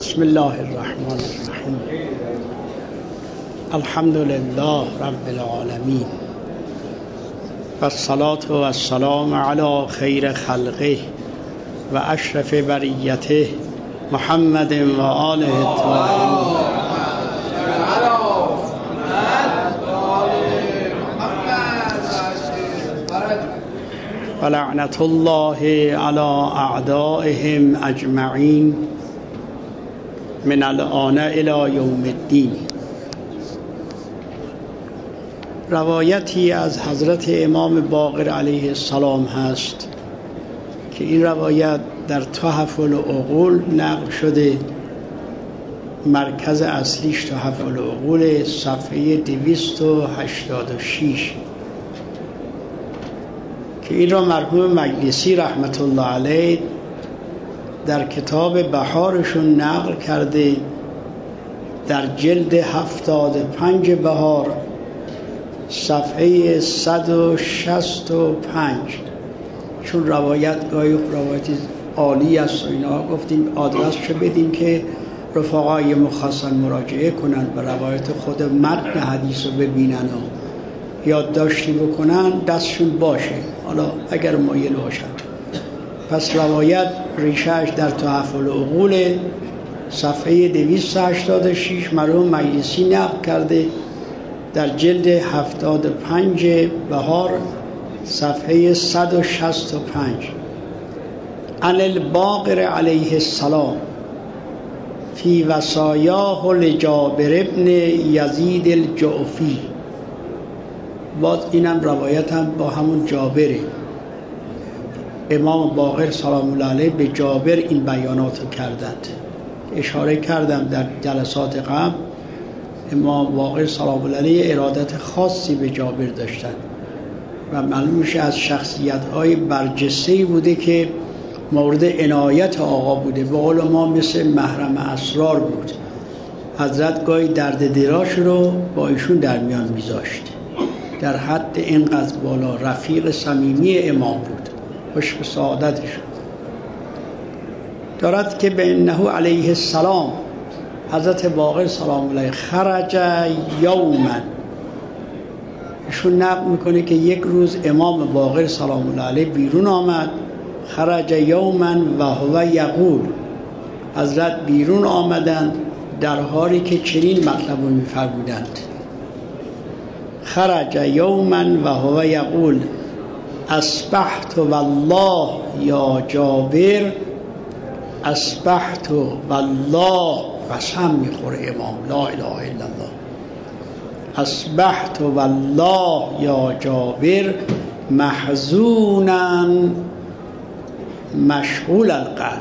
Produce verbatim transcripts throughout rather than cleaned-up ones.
بسم الله الرحمن الرحیم. الحمد لله رب العالمین و الصلاة و السلام علی خیر خلقه و اشرف بریته محمد و آله الطاهرین. و لعنت الله علی اعدائهم اجمعین من الآن الی یوم الدین. روایتی از حضرت امام باقر علیه السلام هست که این روایت در تحف العقول نقل شده. مرکز اصلیش تحف العقول، صفحه دویست و هشتاد و شش، که این را مرحوم مجلسی رحمت الله علیه در کتاب بهارشون نقل کرده، در جلد هفتاد و پنج بهار صفحه صد و شصت و پنج. چون روایت گاهی روایتی عالی است و اینا، گفتیم آدرسشو بدیم که رفقای مخصص مراجعه کنن و روایت خود متن حدیث رو ببینن و یادداشتی بکنن، دستشون باشه حالا اگر مایل باشن. پس روایت ریشهش در تحف العقول، صفحه دویست و هشتاد و شش، مرحوم مجلسی نقل کرده در جلد هفتاد و پنج بهار صفحه صد و شصت و پنج. عن الباقر علیه السلام فی وصایاه لجابر ابن یزید الجعفی. باز اینم روایت هم با همون جابره. امام باقر سلام الله علیه به جابر این بیانات رو کردند. اشاره کردم در جلسات قبل، امام باقر سلام الله علیه ارادت خاصی به جابر داشتند و معلوم میشه از شخصیت‌های برجسته‌ای بوده که مورد عنایت آقا بوده. به قول ما مثل محرم اسرار بود. حضرت گاهی درد دراش رو با ایشون در میان میذاشت. در حد اینقدر بالا رفیق صمیمی امام بود. خوش به سعادتش دارد که به انه علیه السلام، حضرت باقر سلام الله علیه خرج یوما، ایشون نقل میکنه که یک روز امام باقر سلام الله علیه بیرون آمد. خرج یوما و هو یقول، حضرت بیرون آمدند در حالی که چنین مطلب رو میفرمودند. خرج یوما و هو یقول اصبحت والله یا جابر، اصبحت والله، قسم میخوره امام، لا اله الا الله، اصبحت والله یا جابر محزونا مشغول القلب.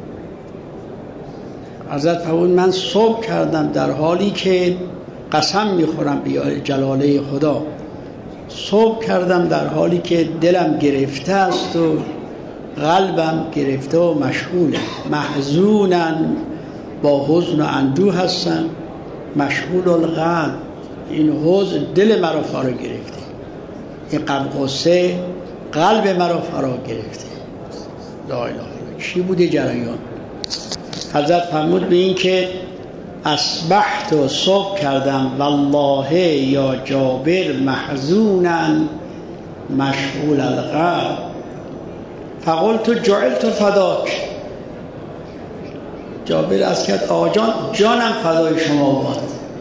حضرت فرمود من صبح کردم در حالی که قسم میخورم به جلاله خدا، صبح کردم در حالی که دلم گرفته است و قلبم گرفته و مشغوله. محزونن با حزن و اندوه هستن، مشغول القلب، این حزن دل مرا فرا گرفته، این غصه قلب مرا فرا گرفته. لا اله الا الله. چی بوده جریان؟ حضرت فرمود به این که اصبحت و صبح کردم والله یا جابر محزونا مشغول القلب فقلت جعلت فداک. جابر از کرد آقا جان، جانم فدای شما باد.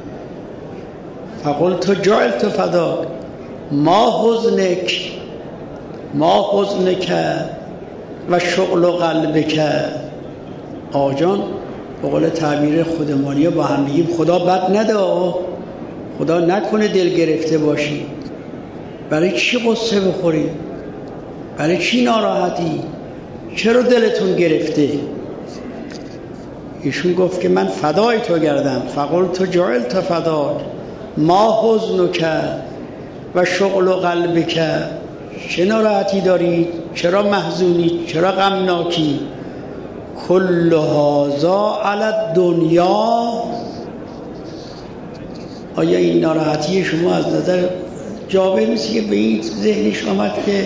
فقلت جعلت فداک ما حزنک ما حزنک و شغل قلبک. آقا جان، به قول تعبیر خودمانی با هم میگیم خدا بد نده، خدا نکنه دل گرفته باشی. برای چی قصه بخوری؟ برای چی ناراحتی؟ چرا دلتون گرفته؟ ایشون گفت که من فدای تو گردم. فقلت جعلت فداک ما حزنک و شغل قلبک. چه ناراحتی داری؟ چرا محزونی؟ چرا غمناکی؟ کل هذا علی الدنیا. آیا این ناراحتی شما از نظر جابر نیست که به این ذهنش آمد که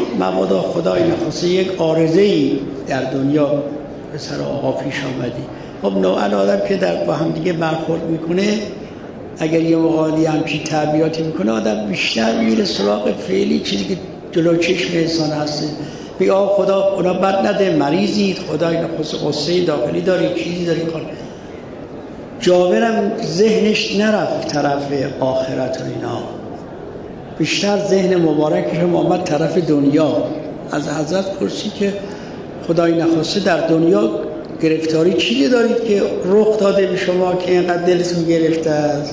مبادا خدای نخواسته یک عارضه‌ای در دنیا به سر آقا پیش آمدی؟ خب نوعا آدم که در با هم دیگه برخورد میکنه، اگر یه مقالی همچین تعبیراتی میکنه، آدم بیشتر میره سراغ فعلی چیزی که جلو چشم انسان هسته. بگه آه خدا اونا بد نده، مریضید، خدا اینا قصه داخلی داری، چیزی داری کار. جابرم ذهنش نرفت طرف آخرت و اینا، بیشتر ذهن مبارکش هم آمد طرف دنیا. از حضرت پرسی که خدای نخواسته در دنیا گرفتاری چیزی دارید که رخ داده به شما که اینقدر دلتون گرفته است؟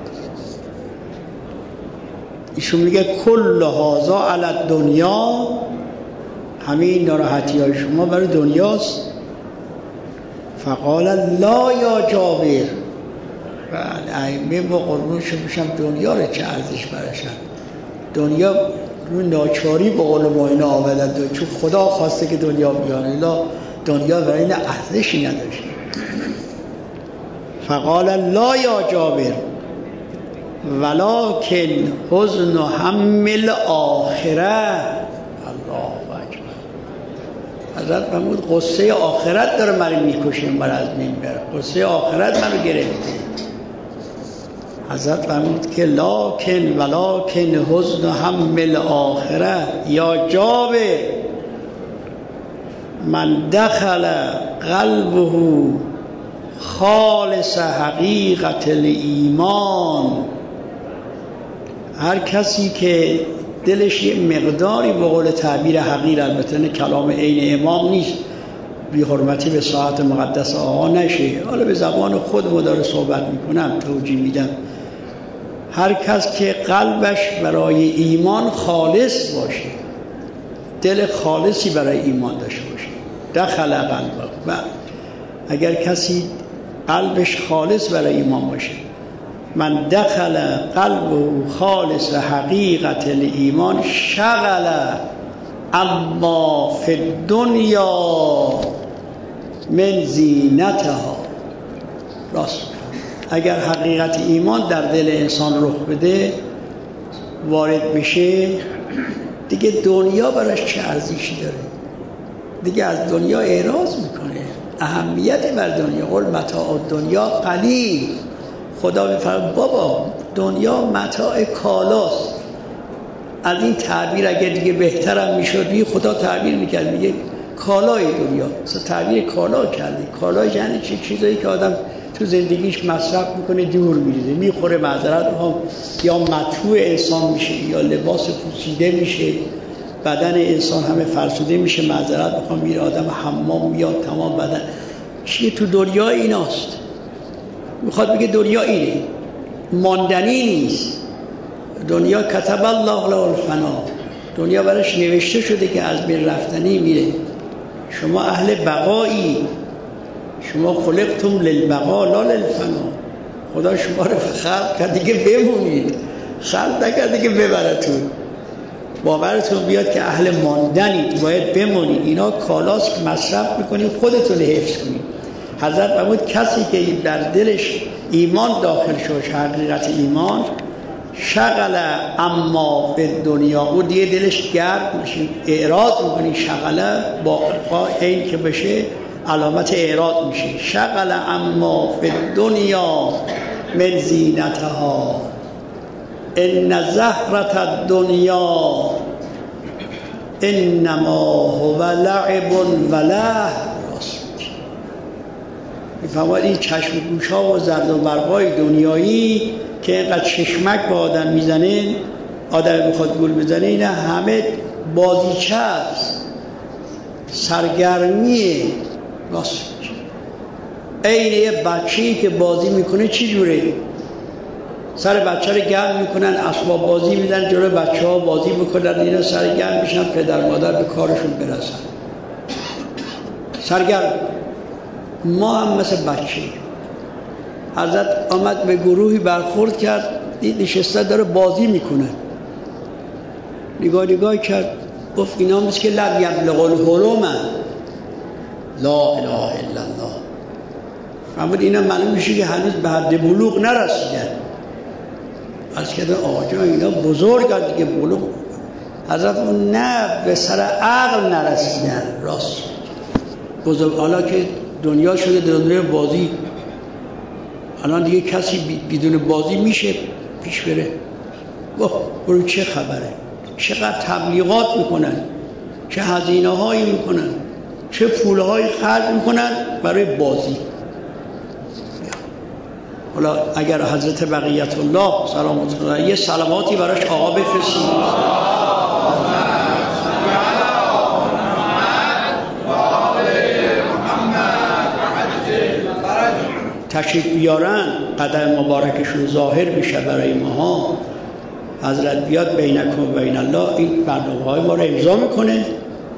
ایشون میگه کل هذا علی دنیا، همین ناراحتی های شما برای دنیاست. فقال لا یا جابر، و ائمه با قربونش بشم دنیا رو چه ارزش برشن. دنیا روی ناچاری با قول ما اینا آمدن، چون خدا خواسته که دنیا بیان، الا دنیا برای این ارزشی نداشت. فقال لا یا جابر ولکن حزن هم الاخره. الله اکبر. حضرت فرمود قصه آخرت داره منو میکشه، من از منبر قصه آخرت منو گرفته. حضرت فرمود که لکن ولکن حزن هم الاخره یا جابر من دخل قلبه خالص حقیقت الایمان، هر کسی که دلش یه مقداری به قول تعبیر حقیر، البته کلام عین امام نیست، بی حرمتی به ساعت مقدس آقا نشه، حالا به زبان خود مدار صحبت میکنم، توجیه میدم. هر کس که قلبش برای ایمان خالص باشه، دل خالصی برای ایمان داشته باشه، دخل قلبه. و اگر کسی قلبش خالص برای ایمان باشه، من دخل قلبه خالص حقیقت الایمان شغل اما فی الدنیا من زینتها. راست، اگر حقیقت ایمان در دل انسان رخ بده، وارد بشه، دیگه دنیا براش چه ارزشی داره؟ دیگه از دنیا اعراض میکنه، اهمیت بر دنیا. قل متاع دنیا قلیل. خدا میفرماید بابا دنیا متاع کالاست. از این تعبیر اگر دیگه بهترم میشد، بی خدا تعبیر میکرد، میگه کالای دنیا. مثلا تعبیر کالا کردی. کالا یعنی چه چیزایی که آدم تو زندگیش مصرف میکنه، دور میریزه، میخوره، معذرت میخوام، یا مطبوع انسان میشه، یا لباس پوسیده میشه، بدن انسان همه فرسوده میشه، معذرت میخوام، میره آدم حمام میاد تمام بدن. چیه تو دنیا ایناست. میخواد بگه دنیا اینه، ماندنی نیست. دنیا کتب الله له الفنا، دنیا براش نوشته شده که از بین رفتنی میره. شما اهل بقایی، شما خلقتم للبقا لا للفنا. خدا شما رو خلق کرد دیگه بمونید، خلق نکرد دیگه ببرتون. باورتون بیاد که اهل ماندنید، باید بمونید. اینا کالاست که مصرف میکنید، خودتون حفظ کنید. حضرت فرمود کسی که در دلش ایمان داخل شد، حقیقت ایمان، شغل اما به دنیا، او دیگه دلش گرد میشه، اعراض میکنی. شغله با این که بشه علامت اعراض میشه. شغل اما به دنیا من زینتها ان زهرة الدنیا انما هو لعب و لهو. میفهمید این چشم و گوش ها و زرد و برقای دنیایی که اینقدر چشمک به آدم میزنه، آدم میخواد گول بزنه، اینا همه بازیچه است، سرگرمیه. راست این یه بچه‌ای که بازی میکنه چی جوره؟ سر بچه رو گرم میکنن، اسباب بازی میدن جلو بچه ها بازی میکنن، اینا سرگرم میشن، پدر مادر به کارشون برسن، سرگرم. ما هم مثل بچه. حضرت آمد به گروهی برخورد کرد، دید نشسته داره بازی میکنه، نگاه نگاه کرد، گفت اینا مثل که لب یبلغ الحلم، لا اله الا الله. فرمود اینا معلوم میشه که هنوز به حد بلوغ نرسیدن. از که آقا جان اینا بزرگ هست دیگه، بلوغ. حضرت نه، به سر عقل نرسیدن. راست بزرگ، حالا که دنیا شده دنیای بازی. الان دیگه کسی بدون بازی میشه پیش بره؟ واه برو چه خبره؟ چقدر تبلیغات میکنن، چه هزینه هایی میکنن، چه پول هایی خرج میکنن برای بازی. حالا اگر حضرت بقیت الله سلامت الله یه سلاماتی براش آقا بفرستید. تشریف بیارن قدم مبارکشون ظاهر بشه برای ماها. حضرت بیاد بینکم و بین الله این برنامه‌های ما رو امضا میکنه. من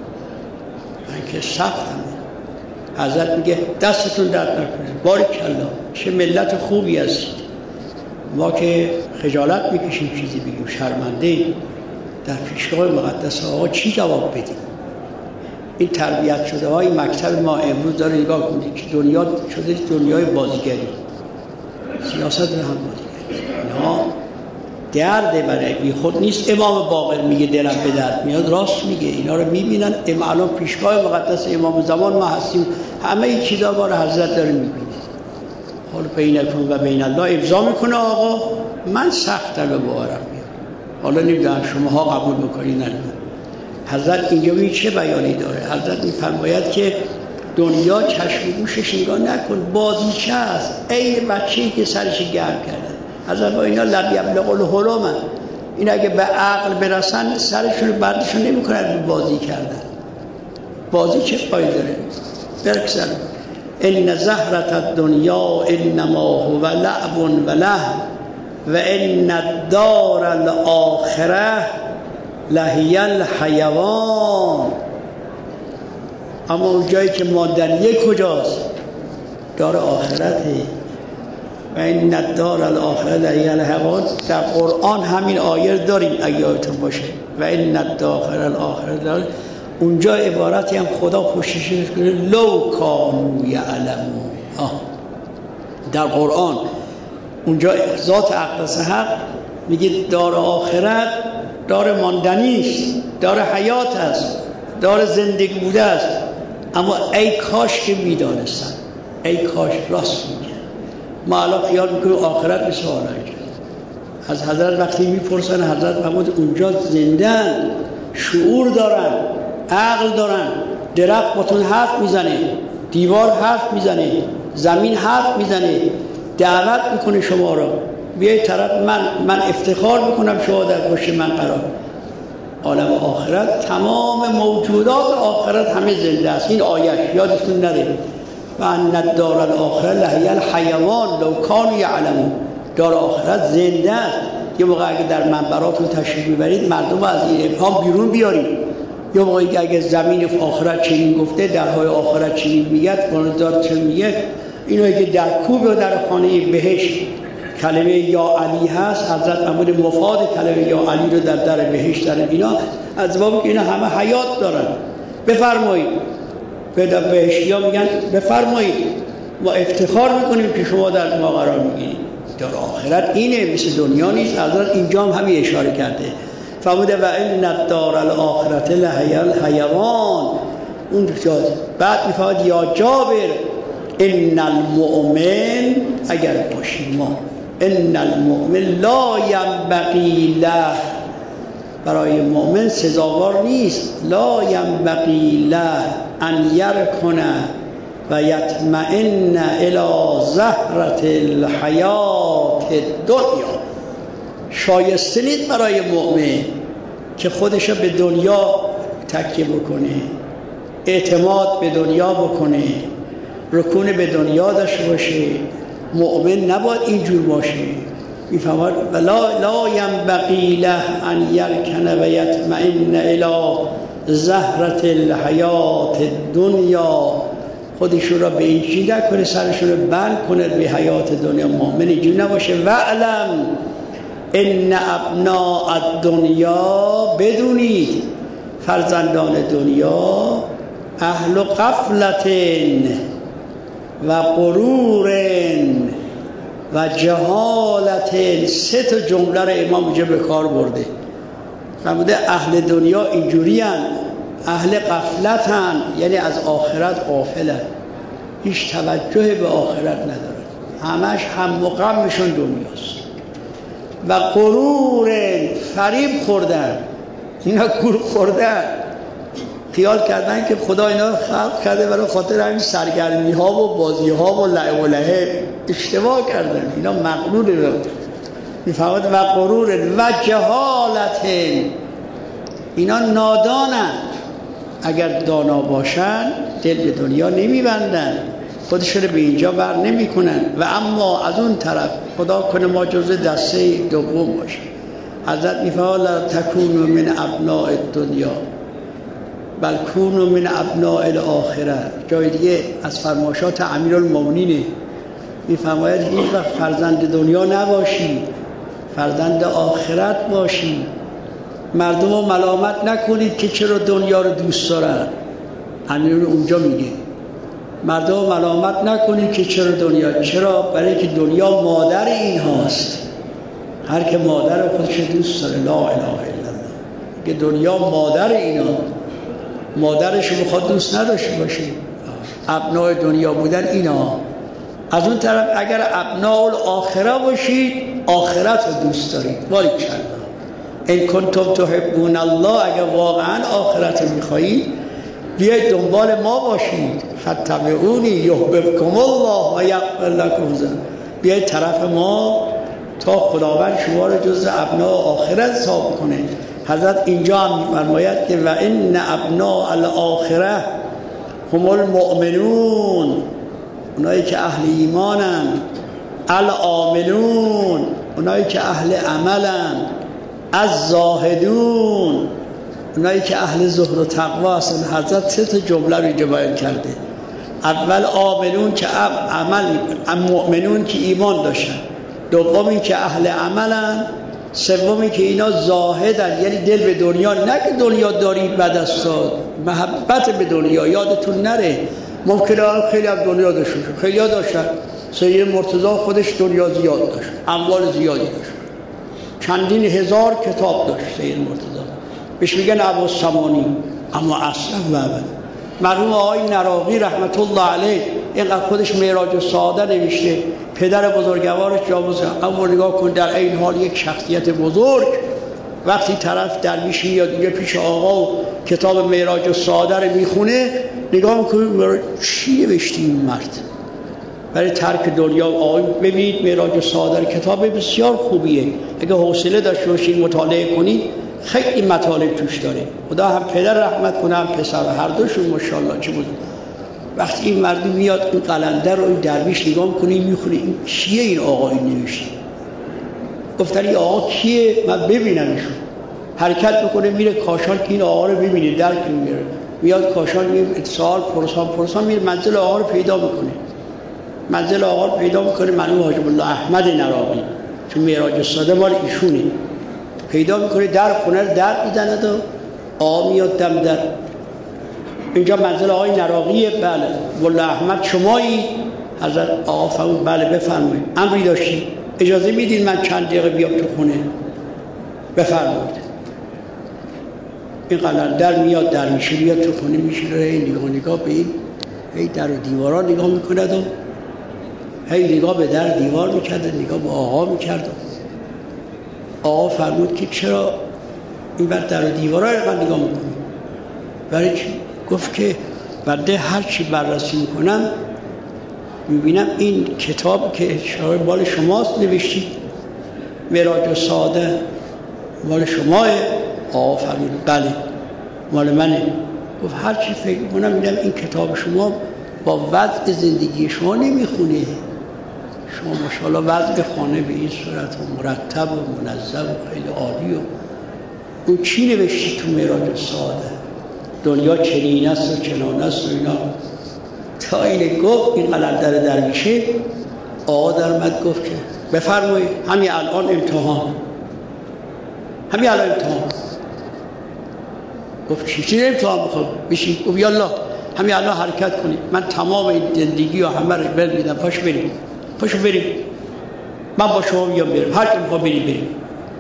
که سختم. حضرت میگه دستتون درد نکنه، باریکالله چه ملت خوبی هستید. ما که خجالت میکشیم چیزی بگیم، شرمنده در پیشگاه مقدس آقا چی جواب بدیم؟ این تربیت شده های مکتب ما امروز داره نگاه کنید که دنیا شده دنیای بازیگری، سیاست رو هم بازیگری. اینا درده برای بی خود نیست. امام باقر میگه دلم به درد میاد، راست میگه. اینا رو میبینن. اما الان پیشگاه مقدس امام زمان ما هستیم، همه این چیزا ما رو حضرت داره میبینید. حالا بینکم و بین الله امضا میکنه آقا. من سخت‌تر به باورم میاد. حالا نمیدونم شماها قبول بکنید نه. حضرت اینجا می چه بیانی داره؟ حضرت میفرماید که دنیا چشم گوشش نگاه نکن، بازیچه است، این بچه‌ای که سرش گرم کرده. حضرت با اینا لب یبلغ الحلم، این اگه به عقل برسن سرشون بردشون نمیکنن به بازی کردن. بازی چه فایده داره؟ برکسن ان زهرة الدنیا انما هو لعب و لهو و ان الدار الاخره لهی الحیوان. اما اون جایی که ماندنیه کجاست؟ دار آخرته. و این الدار الاخره لهی الحیوان. در قرآن همین آیه داریم اگه یادتون باشه. و این الدار الاخره دار. اونجا عبارتی هم خدا پشتش میکنه لو کانوا یعلمون. در قرآن اونجا ذات اقدس حق میگه دار آخرت دار ماندنی است، دار حیات است، دار زندگی بوده است. اما ای کاش که میدانستن، ای کاش. راست میگه. ما الان خیال میکنیم آخرت مثل حالا. از حضرت وقتی میپرسن حضرت فرمود اونجا زندن، شعور دارن، عقل دارن. درخت باتون حرف میزنه، دیوار حرف میزنه، زمین حرف میزنه، دعوت میکنه شما را بیای طرف من من افتخار میکنم شما در پشت من قرار. عالم آخرت تمام موجودات آخرت همه زنده است. این آیه یادتون نره. و ان الدار الاخره لهی الحیوان لو کانوا یعلمون. دار آخرت زنده است. یه موقع اگه در منبراتون تشریف میبرید مردم از این ابهام بیرون بیارید. یه موقعی که اگه زمین آخرت چنین گفته، درهای آخرت چنین میگه، فلان چه میگه، اینو که در کوب و در خانه بهشت کلمه یا علی هست، حضرت فرمود مفاد کلمه یا علی رو در در بهشت دارن. اینا از باب که اینا همه حیات دارن. بفرمایید. به بهشتیا میگن بفرمایید، ما افتخار میکنیم که شما در ما قرار میگیرید. در آخرت اینه، مثل دنیا نیست. حضرت اینجا هم همین اشاره کرده. فرموده و ان الدار الاخرة لهی الحیوان. اون جا بعد میفرماید یا جابر ان المؤمن، اگر باشیم ما، ان المؤمن لا ینبغی له، برای مؤمن سزاوار نیست، لا ینبغی له ان یرکن و یطمئن الی زهرة الحیات الدنیا. شایسته نیست برای مؤمن که خودش به دنیا تکیه بکنه، اعتماد به دنیا بکنه، رکون به دنیا داشته باشه. مؤمن نباید اینجور باشه. میفهمد ولا لا ینبغی له ان یرکن و یطمئن الی زهرة الحیات الدنیا. خودشون را به این چیز نکنه، سرشون رو بند کنه به حیات دنیا. مؤمن اینجور نباشه. وعلم ان ابناء الدنیا، بدونید فرزندان دنیا، اهل غفلت و غرور و جهالت. سه تا جمله رو امام اینجا به کار برده. فرموده اهل دنیا اینجوری هن، اهل غفلت هن، یعنی از آخرت غافلن. هیچ توجه به آخرت ندارن، همش هم و غمشون دنیاست و غرور فریب خوردن. اینا گور خوردن، خیال کردن که خدا اینا خلق کرده برای خاطر همین سرگرمی ها و بازی ها و لعب و لهو. اشتباه کردن، اینا مغرور رو میفهمد. و غرور و جهالت، اینا نادانند. اگر دانا باشن دل به دنیا نمیبندن، خودشون به اینجا بر نمی کنن. و اما از اون طرف خدا کنه ما جزء دسته دوم باشیم. حضرت میفرماید لا تکونوا من ابناء الدنیا بل کونوا من ابناء الاخره. جای دیگه از فرمایشات امیرالمومنین میفرماید هیچ وقت فرزند دنیا نباشید، فرزند آخرت باشید. مردم رو ملامت نکنید که چرا دنیا رو دوست دارن. امیر اونجا میگه مردم رو ملامت نکنید که چرا دنیا، چرا؟ برای که دنیا مادر این هاست. هر که مادر خودش دوست داره، لا اله الا الله، که دنیا مادر اینا، مادرش رو بخواد دوست نداشته باشه. ابناء دنیا بودن اینا. از اون طرف اگر ابناء الاخره باشید، آخرت رو دوست دارید. باریکلا ان کنتم تحبون الله، اگر واقعا آخرت رو میخواهید بیاید دنبال ما باشید. فتبعونی یحببکم الله و یغفر لکم ذنوبکم، بیاید طرف ما تا خداوند شما رو جز ابناء آخرت حساب کنه. حضرت اینجا هم می‌فرماید که و ان ابناء الاخره هم المؤمنون، اونایی که اهل ایمانن، العاملون، اونایی که اهل عملن، الزاهدون، اونایی که اهل زهد و تقوا هستن. حضرت سه تا جمله رو اینجا بیان کرده. اول عاملون که عمل میکنن، مؤمنون که ایمان داشتن، دومی که اهل عملن، سومی که اینا زاهدن، یعنی دل به دنیا، نه که دنیا دارید بعد از ساد، محبت به دنیا. یادتون نره ممکنه خیلی از دنیا داشتن، خیلی ها داشتن. سید مرتضی خودش دنیا زیاد داشت، اموال زیادی داشت، چندین هزار کتاب داشت سید مرتضی، بهش میگن ابوالسمانی. اما اصلا بابا مرحوم آقای نراقی رحمت الله علیه اینقدر خودش معراج السعاده نوشته، پدر بزرگوارش جاوز. اما نگاه کن در این حال یک شخصیت بزرگ وقتی طرف درویش میاد میگه پیش آقا و کتاب معراج السعاده رو میخونه، نگاه میکنه چی نوشته این مرد برای ترک دنیا. آقا ببینید معراج السعاده کتاب بسیار خوبیه، اگه حوصله داشته باشید مطالعه کنید، خیلی مطالب توش داره. خدا هم پدر رحمت کنه هم پسر، هر دوشون ماشاءالله چه بود. وقتی این مردم میاد این قلنده رو این درویش نگاه میکنه میخونه، این چیه این آقا این نوشته؟ گفتن این آقا کیه؟ من ببینمشون. حرکت میکنه میره کاشان که این آقا رو ببینه، درک میگیره، میاد کاشان میره اتصال پرسان پرسان میره منزل آقا رو پیدا میکنه. منزل آقا رو پیدا میکنه مرحوم حاجب الله احمد نراقی، چون معراج السعاده مال ایشونه. پیدا میکنه در خونه رو در میزنه و آقا میاد دم در. اینجا منزل آقای نراقیه. بله. والله احمد شمایی؟ حضرت آقا فرمود بله بفرمایید. امری داشتی؟ اجازه میدید من چند دقیقه بیام تو خونه؟ بفرمایید. این قلندر میاد در میشه، میاد تو خونه میشینه، هی نگاه نگاه به این، هی در و دیوارا نگاه میکند و هی نگاه به در دیوار میکرد، نگاه به آقا میکرد. آقا فرمود که چرا این بر در و دیوارا رو نگاه میکنی؟ برای چی؟ گفت که بنده هر چی بررسی میکنم میبینم این کتاب که شاید مال شماست نوشتید، معراج السعاده مال شماه؟ آقا فرمود بله مال منه. گفت هر چی فکر میکنم میبینم این کتاب شما با وضع زندگی شما نمیخونه. شما ماشاءالله وضع خانه به این صورت و مرتب و منظم و خیلی عالی. و اون چی نوشتید تو معراج السعاده؟ دنیا چنین است و چنان است و اینا. تا این گفت این قلندر درویشه، آقا در اومد گفت که بفرمایید همین الان امتحان، همین الان امتحان. گفت چی چی امتحان میخوام بشید؟ گفت یالله همین الان حرکت کنید، من تمام این زندگی و همه رو بل میدم، پاش بریم پاشو بریم، من با شما میام بریم، هر کی میخواد بریم بریم.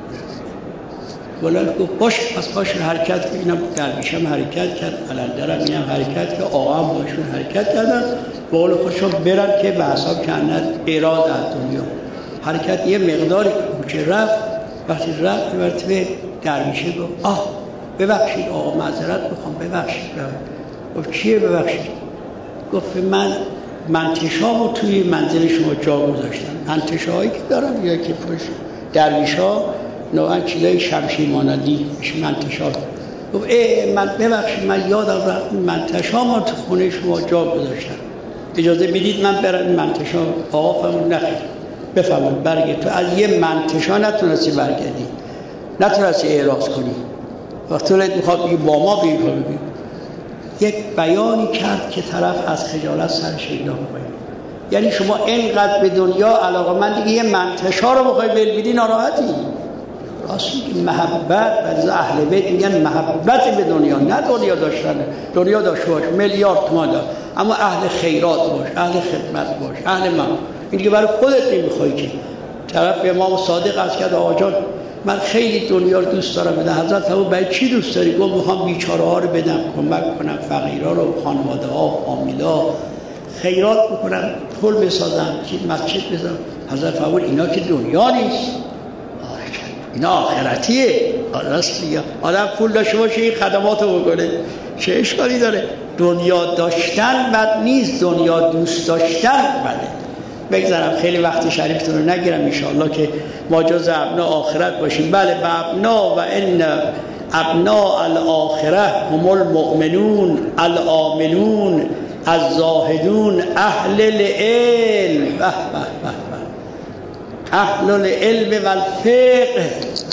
ولاد گفت باش پس باش حرکت کنم. درویشم حرکت کرد، قلندرم اینم حرکت کرد، آقا هم باشون حرکت کردن. بقول خودشون برن که به حساب کندن ایراد از دنیا حرکت یه مقداری کوچه رفت. وقتی رفت مرتبه درویشه گفت آه ببخشید آقا معذرت میخوام ببخشید. گفت چیه ببخشید؟ گفت من منتشامو توی منزل شما جا گذاشتم. منتشایی که دارم یا که پشت درویش ها نوعا چیزای شمشیر مانندی منتشا. گفت ای من ببخشید من یادم رفت منتشامو تو خونه شما جا گذاشتم، اجازه بدید من برم منتشا. آقا فرمود نخیر بفرمایید برگرد. تو از یه منتشا نتونستی برگردی، نتونستی اعراض کنی. وقتی ولید میخواد بگی با ما بگی بگی یک بیانی کرد که طرف از خجالت سرش اینا بکنه. یعنی شما اینقدر به دنیا علاقه من دیگه یه منتشا رو بخوای بلبیدی ناراحتی. راستی که محبت از اهل بیت میگن محبت به دنیا، نه دنیا داشتن. دنیا داشت باش میلیارد تومان دار، اما اهل خیرات باش، اهل خدمت باش، اهل من. این دیگه برای خودت نمیخوای که. طرف به امام صادق از کرد آقا جان من خیلی دنیا رو دوست دارم بده. حضرت همون برای چی دوست داری؟ گفت میخوام بیچاره ها رو بدم، کمک کنم فقیرها رو، خانواده ها، فامیلا، خیرات بکنم، پول بسازم، مسجد بزنم. حضرت فرمود اینا که دنیا نیست، اینا آخرتیه. راستیه آدم پول داشته باشه این خدماتو بکنه چه اشکالی داره؟ دنیا داشتن بد نیست، دنیا دوست داشتن بده. بگذارم خیلی وقت شریفتون رو نگیرم انشاءالله که ما جز ابنا آخرت باشیم. بله به ابنا و ان ابنا الاخره هم المؤمنون العاملون الزاهدون اهل العلم. به به به اهل العلم و الفقه.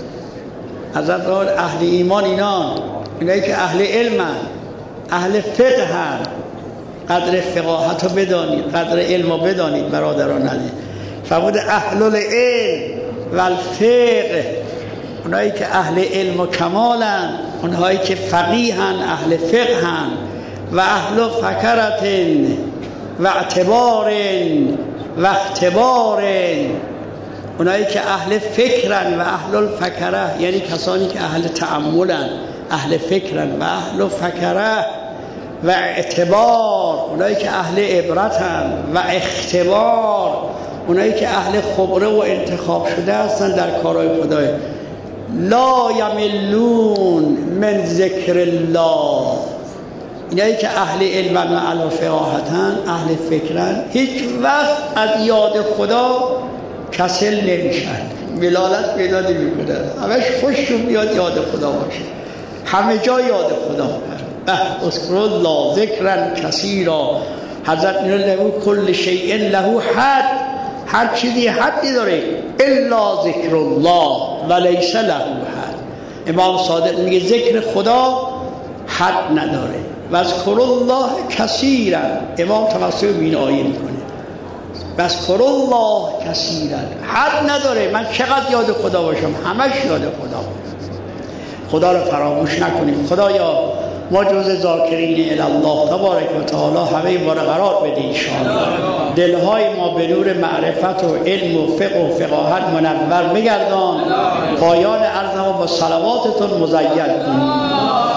حضرت اهل ایمان اینان اینایی که اهل علم، اهل فقه هم. قدر فقاهت رو بدانید، قدر علم رو بدانید برادران عزیز. فرمود اهل العلم و الفقه، اونایی که اهل علم و کمالن، اونایی که فقیهن، اهل فقهن. و اهل فکرتن و اعتبارن و اختبارن، اونایی که اهل فکرن. و اهل الفکره یعنی کسانی که اهل تأملن، اهل فکرن. و اهل فکره و اعتبار، اونایی که اهل عبرتن. و اختبار، اونایی که اهل خبره و انتخاب شده هستن در کارهای خدای. لا یملون من ذکر الله، اینایی که اهل علم و اهل فقاهتن، اهل فکرن، هیچ وقت از یاد خدا کسل نمیشن، ملالت پیدا نمیکنن، همش خوششون میاد یاد خدا باشه، همه جا یاد خدا به اذکر الله ذکرا کثیرا. حضرت میگه له کل شیء له حد، هر چیزی حدی داره الا ذکر الله و لیس له حد. امام صادق میگه ذکر خدا حد نداره. و اذکر الله کثیرا، امام توسط این آیه میکنه و اذکر الله کثیرا، حد نداره. من چقدر یاد خدا باشم، همش یاد خدا. خدا رو فراموش نکنیم. خدایا ما جز ذاکرین الی الله تبارک و تعالی همه ما رو قرار بده ان شاء الله. دلهای ما به نور معرفت و علم و فقه و فقاهت منور بگردان. پایان عرض ما با صلواتتون مزین کنید.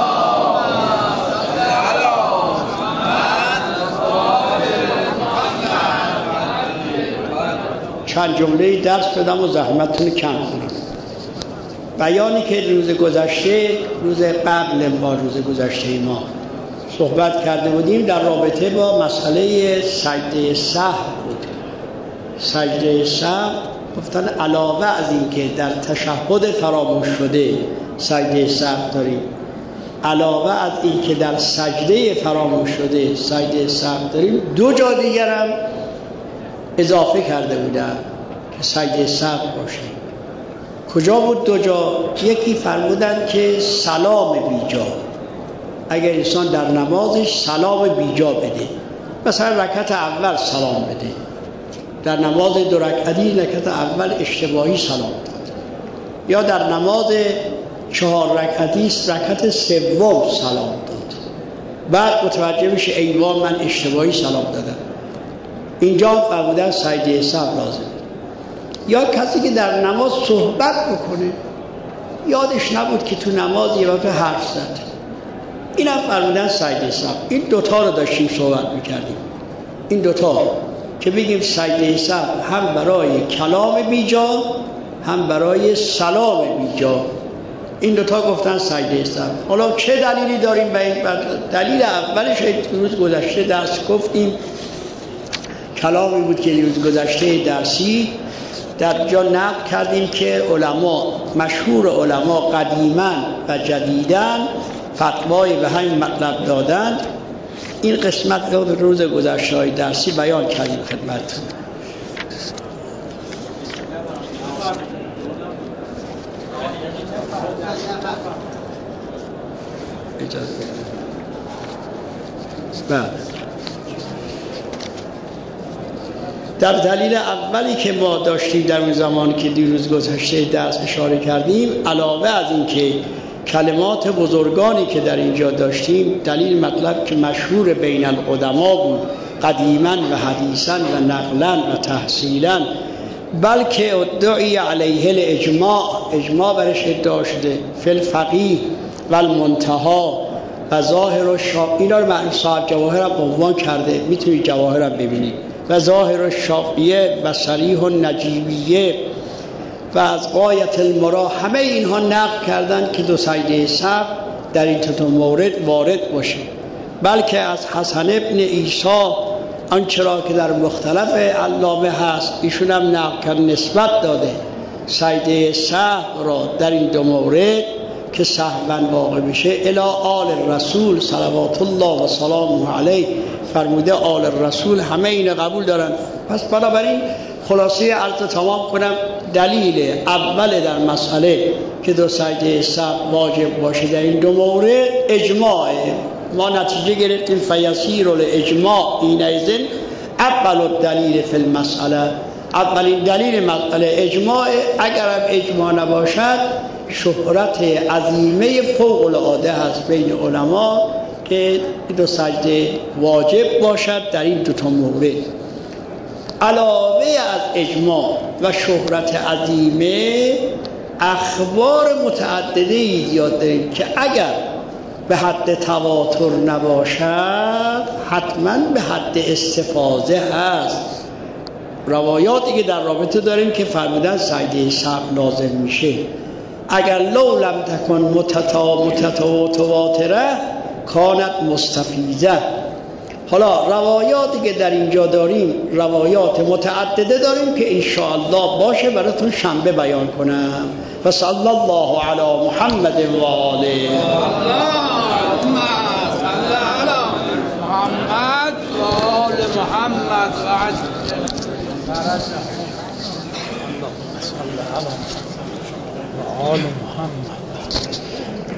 چند جمله درس بدم و زحمتتون کم کنم. بیانی که روز گذشته، روز قبل با روز گذشته ما صحبت کرده بودیم در رابطه با مسئله سجده سهو بود. سجده سهو گفتن علاوه از این که در تشهد فراموش شده سجده سهو داریم، علاوه از این که در سجده فراموش شده سجده سهو داریم، دو جا دیگر هم اضافه کرده بودن که سجده سهو باشه. کجا بود دو جا؟ یکی فرمودن که سلام بیجا، اگر انسان در نمازش سلام بیجا بده، مثلا رکعت اول سلام بده، در نماز دو رکعتی رکعت اول اشتباهی سلام داد، یا در نماز چهار رکعتی رکعت سوم سلام داد، بعد متوجه میشه ای وای من اشتباهی سلام دادم، اینجا فرمودن سجده سهو لازم. یا کسی که در نماز صحبت بکنه، یادش نبود که تو نماز یه وقت حرف زد، این هم فرمودن سجده سهو. این دوتا رو داشتیم صحبت میکردیم. این دوتا که بگیم سجده سهو هم برای کلام بیجا هم برای سلام بیجا، این دوتا گفتن سجده سهو. حالا چه دلیلی داریم به این؟ دلیل اولش روز گذشته درس گفتیم، کلامی بود که روز گذشته درسی در جا نقل کردیم که علما، مشهور علما قدیما و جدیداً فتوای به همین مطلب دادن. این قسمت رو روز گذشته های درسی بیان کردیم خدمتتون. بله، در دلیل اولی که ما داشتیم در اون زمان که دیروز گذشته درس اشاره کردیم، علاوه از این که کلمات بزرگانی که در اینجا داشتیم، دلیل مطلب که مشهور بین القدما بود قدیما و حدیثا و نقلا و تحصیلا، بلکه ادعی علیه الاجماع، اجماع برش ادعا شده، فی الفقیه و المنتها و ظاهر و شاف. اینا رو معنی صاحب جواهر هم عنوان کرده، میتونید جواهر هم ببینید. و ظاهر و شافیه و صریح و نجیبیه و از غایت المرا، همه اینها نقل کردن که دو سجده سهو در این دو مورد وارد باشه. بلکه از حسن ابن عیسی آنچه را که در مختلف علامه هست ایشون هم نقل کرد، نسبت داده سجده سهو را در این دو مورد که سهوا واقع بشه الی آل رسول صلوات الله و سلامه علیه، فرموده آل رسول همه این قبول دارن. پس بنابراین خلاصه عرض تمام کنم، دلیل اول در مسئله که دو سجده سهو واجب باشه در این دو مورد اجماعه. ما نتیجه گرفتیم فیسیر الاجماع اینئذ اول الدلیل فی المسئله، اولین دلیل مسئله اجماع. اگر هم اجماع نباشد شهرت عظیمه فوق العاده هست بین علما که دو سجده واجب باشد در این دو تا مورد. علاوه از اجماع و شهرت عظیمه، اخبار متعدده ایجاد داریم که اگر به حد تواتر نباشد حتما به حد استفاضه هست. روایاتی که در رابطه داریم که فرمودن سجده سهو لازم میشه، اگر لو لم تکن متتا متتواتره کانت مستفیضه. حالا روایاتی که در اینجا داریم روایات متعدده داریم که انشاءالله باشه براتون شنبه بیان کنم. و صلی الله علی محمد و آله. اللهم صل علی محمد و آل محمد و عجل. اللهم صل علی آل محمد.